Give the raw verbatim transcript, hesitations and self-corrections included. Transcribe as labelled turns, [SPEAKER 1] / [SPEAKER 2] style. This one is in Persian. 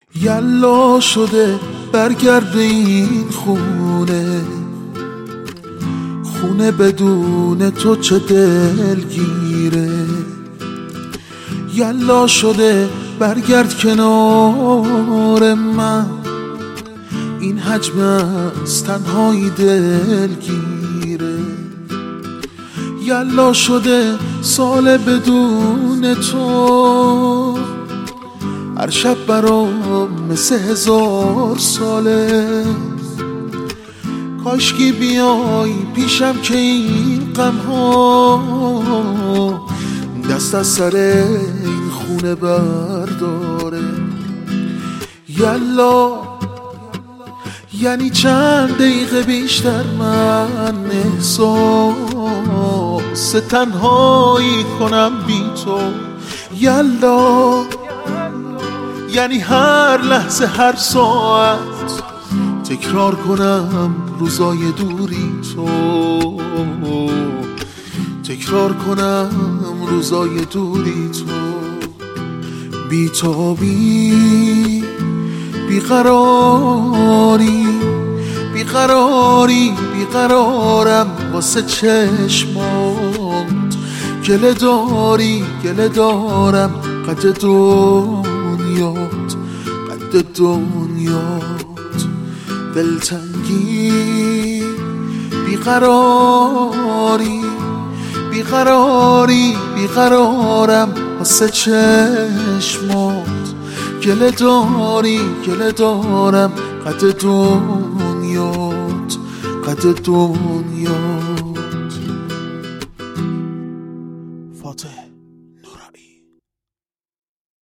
[SPEAKER 1] یلا شده برگرد به این خونه، خونه بدون تو چه دلگیره. یلا شده برگرد کنار من، این حجم از تنهایی دلگیره. یلا شده سال بدون تو، هر شب برام مثل هزار ساله. کاشکی بیای پیشم که این غم ها دست از سر این خونه برداره. یلا یعنی چند دقیقه بیشتر من احساس تنهایی کنم بی تو. یلا یعنی هر لحظه هر ساعت تکرار کنم روزای دوری تو، تکرار کنم روزای دوری تو. بی تو بی بیقراری بیقراری بیقرارم واسه چشمات. گله داری گله دارم قد دنیات قد دنیات. دلتنگی بیقراری بیقراری بیقرارم واسه چشمات. گله داری گله دارم قد دنیات قد دنیات.